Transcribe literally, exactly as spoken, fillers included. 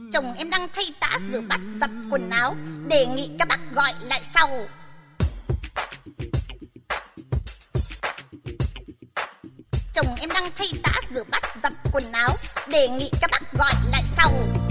Chồng em đang thay tã rửa bát giặt quần áo, đề nghị các bác gọi lại sau. Chồng em đang thay tã rửa bát giặt quần áo, đề nghị các bác gọi lại sau.